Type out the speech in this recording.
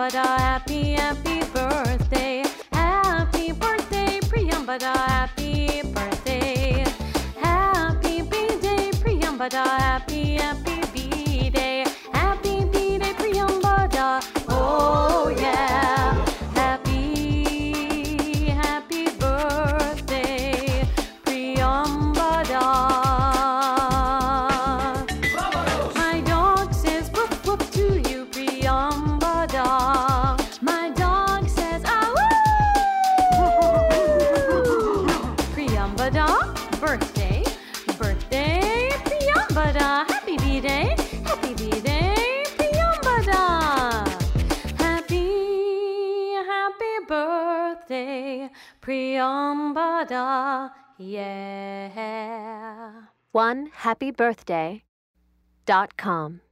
Priyambada, happy, happy birthday. Happy birthday, Priyambada, happy birthday. Happy B-Day, Priyambada, happy, happy B-Day. Happy B-Day, Priyambada, oh yeah. Happy, happy birthday, Priyambada. My dog says whoop whoop to you, Priyambada. My dog says ah woo. Priyambada, birthday, birthday, Priyambada. Happy B-Day, happy B-Day, Priyambada. Happy, happy birthday, Priyambada, yeah. OneHappyBirthday.com